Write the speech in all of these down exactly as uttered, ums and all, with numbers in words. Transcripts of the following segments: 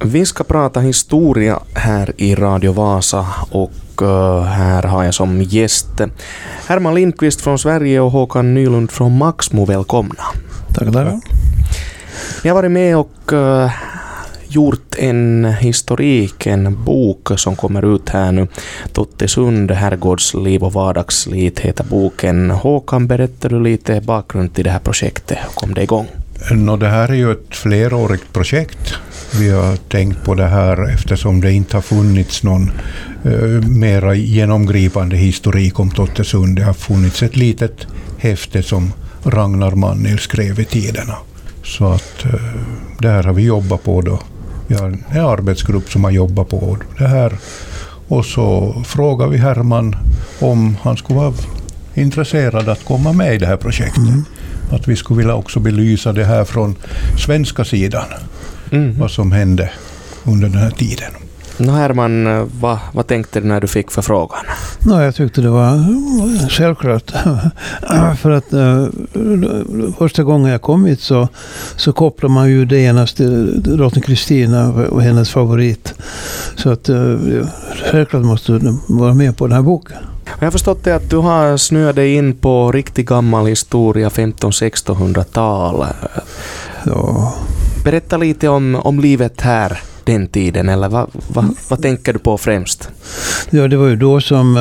Vi ska prata historia här i Radio Vasa och uh, här har jag som gäst Herman Lindqvist från Sverige och Håkan Nylund från Maxmo. Välkomna. Tack där. Ni har varit med och uh, gjort en historik, en bok som kommer ut här nu. Tottesund, herrgårdsliv och vardagsliv heter boken. Håkan, berättar du lite bakgrund till det här projektet? Hur kom det igång? No, det här är ju ett flerårigt projekt. Vi har tänkt på det här eftersom det inte har funnits någon uh, mera genomgripande historik om Tottesund. Det har funnits ett litet häfte som Ragnar Mannil skrev i tiderna. Så att uh, det här har vi jobbat på då. Vi har en arbetsgrupp som har jobbat på det här. Och så frågar vi Herman om han skulle vara intresserad att komma med i det här projektet. Mm. Att vi skulle vilja också belysa det här från svenska sidan. Mm. Vad som hände under den här tiden. Nå Herman, vad, vad tänkte du när du fick förfrågan? No, jag tyckte det var självklart. För att uh, första gången jag kom hit så, så kopplar man ju det ena till drottning Kristina och hennes favorit. Så att uh, självklart måste du vara med på den här boken. Jag har förstått det att du har snöat dig in på riktigt gammal historia, femton-sextonhundratal. Ja. Berätta lite om, om livet här den tiden, eller vad, vad, vad tänker du på främst? Ja, det var ju då som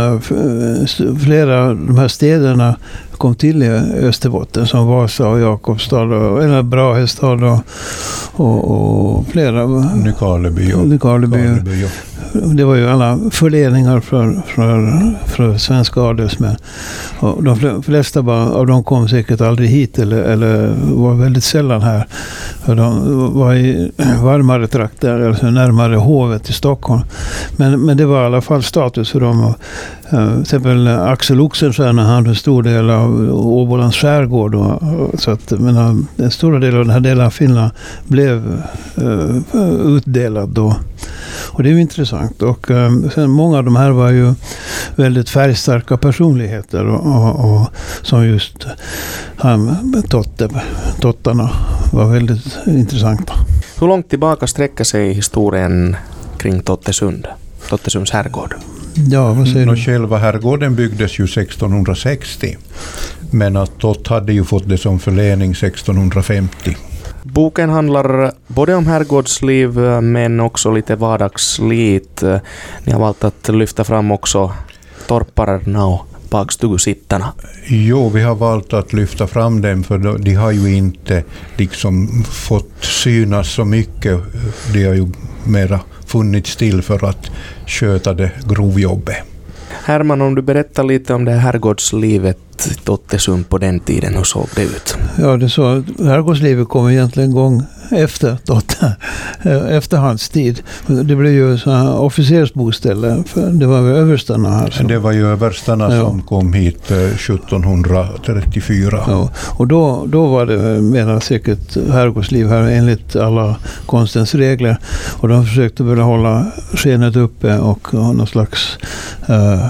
uh, flera av de här städerna kom till i Österbotten, som Vasa och Jakobstad och eller Brahestad och, och, och flera. Nykarleby och Nykarleby. Det var ju alla förledningar för, för, för svenska adelsmän. Och de flesta av dem kom säkert aldrig hit eller, eller var väldigt sällan här. För de var i varmare trakter, alltså närmare hovet i Stockholm. Men, men det var i alla fall status för dem. Uh, till exempel Axel Oxenstierna hade en stor del av Åbolands skärgård. Och, så att, men, en stor del av den här delen av Finland blev uh, utdelad då. Och det är ju intressant. Och um, sen många av de här var ju väldigt färgstarka personligheter och, och, och som just han, Totte, Tottarna var väldigt intressanta. Hur långt tillbaka sträcker sig historien kring Tottesund, Tottesunds herrgård? Ja, vad säger du? Själva herrgården byggdes ju sextonhundrasextio, men att Tott hade ju fått det som förläning sextonhundrafemtio. Boken handlar både om herrgårdsliv men också lite vardagsliv. Ni har valt att lyfta fram också torparna och bakstugusittarna. Jo, vi har valt att lyfta fram dem för de har ju inte liksom fått synas så mycket. De har ju mera funnits till för att sköta det grovjobbet. Herman, om du berättar lite om det här herrgårdslivet Tottesund på den tiden, hur såg det ut? Ja, det så herrgårdslivet kom egentligen en gång efter Totte, efter hans tid. Det blev ju så här officersboställe, för det var väl överstarna här. Så. Det var ju överstarna ja. Som kom hit sjuttonhundratrettiofyra. Ja, och då, då var det mer säkert herrgårdsliv här enligt alla konstens regler. Och de försökte väl hålla skenet uppe och ha någon slags uh,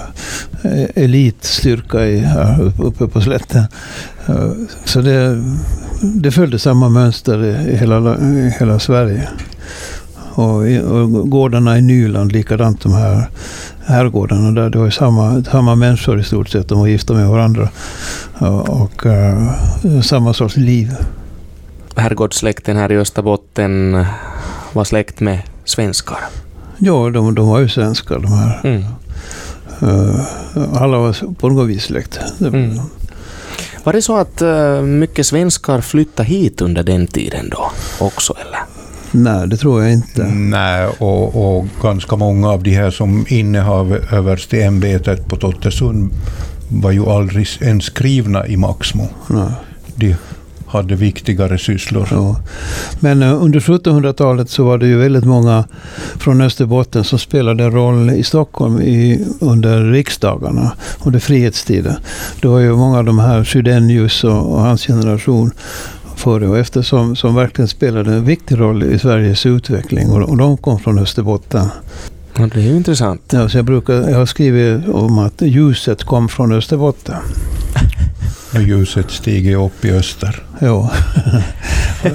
elitstyrka i, uh, uppe på slätten. Uh, så det, det följde samma mönster i hela, i hela Sverige. Och, i, och gårdarna i Nyland, likadant de här herrgårdarna där, det var ju samma, samma människor i stort sett, de var gifta med varandra. Och, och uh, samma sorts liv. Herrgårdssläkten här i Österbotten var släkt med svenskar? Ja, de, de var ju svenskar de här. Mm. Uh, alla var på något vis släkt. Mm. Var det så att uh, mycket svenskar flyttade hit under den tiden då också, eller? Nej, det tror jag inte. Nej, och, och ganska många av de här som innehav översteämbetet på Tottesund var ju aldrig ens skrivna i Maxmo. Nej. De hade viktigare sysslor. Ja. Men uh, under sjuttonhundratalet så var det ju väldigt många från Österbotten som spelade en roll i Stockholm i, under riksdagarna under frihetstiden. Det var ju många av de här Chydenius och, och hans generation före och efter som, som verkligen spelade en viktig roll i Sveriges utveckling, och, och de kom från Österbotten. Ja, det är ju intressant. Ja, så jag, brukar, jag har skrivit om att ljuset kom från Österbotten. Och ljuset stiger upp i öster. Ja.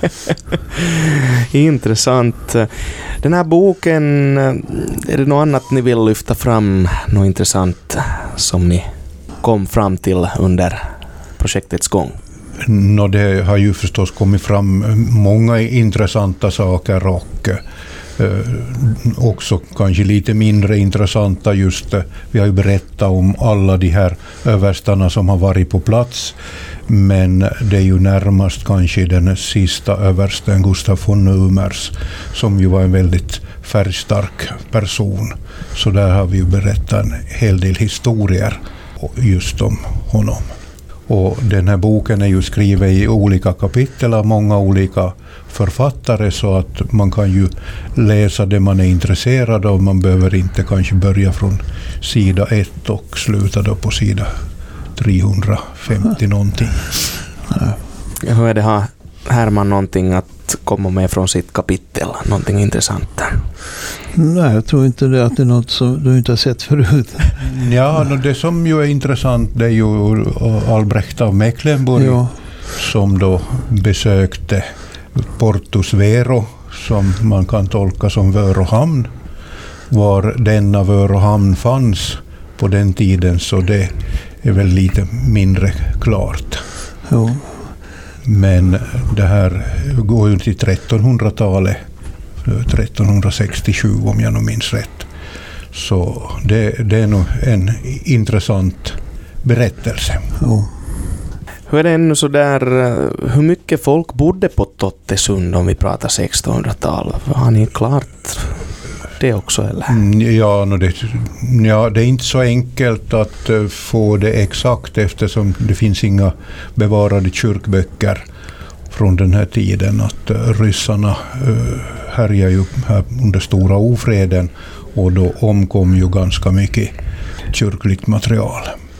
Intressant. Den här boken, är det något annat ni vill lyfta fram, något intressant som ni kom fram till under projektets gång? No, det har ju förstås kommit fram många intressanta saker och eh, också kanske lite mindre intressanta just. Eh, vi har ju berättat om alla de här överstarna som har varit på plats, men det är ju närmast kanske den sista översten, Gustav von Numers, som ju var en väldigt färgstark person. Så där har vi ju berättat en hel del historier just om honom. Och den här boken är ju skriven i olika kapitel av många olika författare, så att man kan ju läsa det man är intresserad av. Man behöver inte kanske börja från sida ett och sluta då på sida trehundrafemtio någonting. Hur är det, har Herman någonting att komma med från sitt kapitel? Någonting intressant? Nej, jag tror inte det att det är något som du inte har sett förut. Ja, det som ju är intressant, det är ju Albrecht av Mecklenburg, ja, som då besökte Portus Vero, som man kan tolka som Vörohamn. Var denna Vörohamn fanns på den tiden, så det är väl lite mindre klart. Ja. Men det här går ju till trettonhundratalet, trettonhundrasextiosju om jag nu minns rätt. Så det, det är nog en intressant berättelse. Ja. Hur är det ännu så där, hur mycket folk bodde på Tottesund om vi pratar sextonhundratal? Har ni klart det också, eller? Ja, no, det, ja, det är inte så enkelt att uh, få det exakt, eftersom det finns inga bevarade kyrkböcker från den här tiden. Att uh, ryssarna uh, härjar ju här under stora ofreden, och då omkom ju ganska mycket kyrkligt material.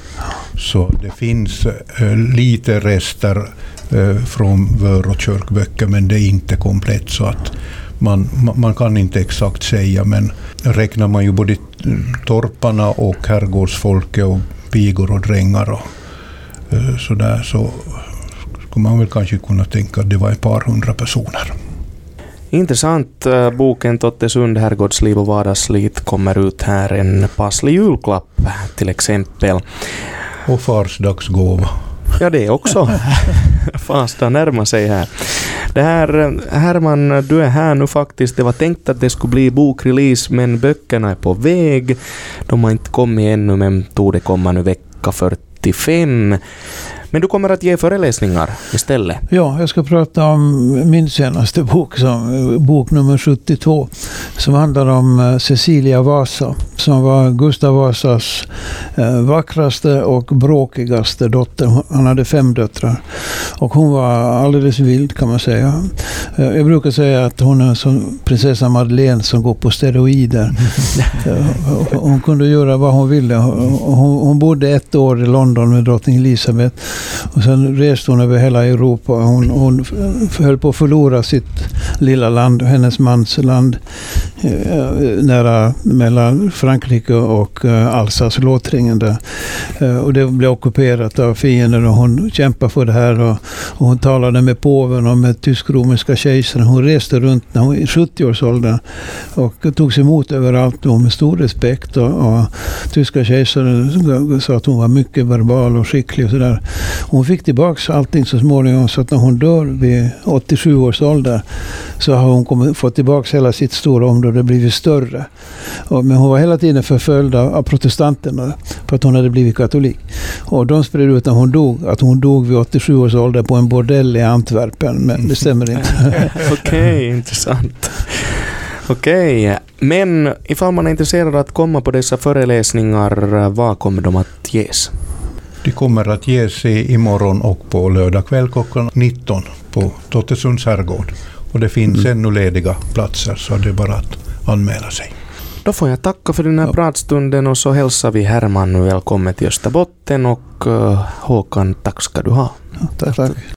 Så det finns uh, lite rester uh, från Vör- och kyrkböcker, men det är inte komplett, så att man, man kan inte exakt säga, men räknar man ju både torparna och herrgårdsfolket och pigor och drängar och uh, sådär, så skulle man väl kanske kunna tänka att det var ett par hundra personer. Intressant. Boken Tottesund, herrgårdsliv och vardagsslit kommer ut här, en passlig julklapp till exempel. Och farsdagsgåva. Ja, det också. Farsdag närmar sig här. Det här, Herman, du är här nu faktiskt. Det var tänkt att det skulle bli bokrelease, men böckerna är på väg. De har inte kommit ännu, men tog det komma nu vecka fyrtiofem. Men du kommer att ge föreläsningar istället. Ja, jag ska prata om min senaste bok, som, bok nummer sjuttiotvå, som handlar om Cecilia Vasa, som var Gustav Vasas eh, vackraste och bråkigaste dotter. Han hade fem döttrar och hon var alldeles vild, kan man säga. Eh, jag brukar säga att hon är som prinsessa Madeleine som går på steroider. eh, hon kunde göra vad hon ville. Hon, hon bodde ett år i London med drottning Elisabeth. Och sen reste hon över hela Europa. Hon, hon höll på att förlora sitt lilla land, hennes mans land, eh, nära mellan Frankrike och eh, Alsace-Lothringen där. Eh, och det blev ockuperat av fienden, och hon kämpade för det här, och, och hon talade med påven och med tysk-romerska kejsaren. Hon reste runt när hon i sjuttio-årsåldern och tog sig emot överallt och med stor respekt, och, och tyska kejsaren sa att hon var mycket verbal och skicklig och sådär. Hon fick tillbaka allting så småningom, så att när hon dör vid åttiosju års ålder så har hon kommit, fått tillbaka hela sitt stora område och blivit större. Och, men hon var hela tiden förföljd av, av protestanterna för att hon hade blivit katolik. Och de spred ut när hon dog att hon dog vid åttiosju års ålder på en bordell i Antwerpen, men det stämmer inte. Okej, okay, intressant. Okej, okay. Men ifall man är intresserad av att komma på dessa föreläsningar, vad kommer de att ges? De kommer att ges imorgon och på lördag kväll klockan nitton på Tottesunds herrgård. Och det finns mm. ännu lediga platser, så det är bara att anmäla sig. Då får jag tacka för den här ja. pratstunden, och så hälsar vi Herman välkommen till Österbotten, och uh, Håkan, tack ska du ha. Ja, tack, tack.